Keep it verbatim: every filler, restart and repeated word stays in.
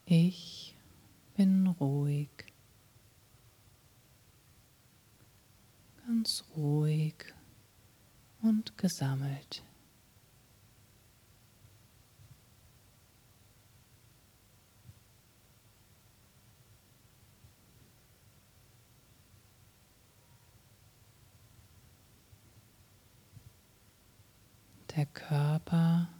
Ich bin ruhig, ganz ruhig und gesammelt. Der Körper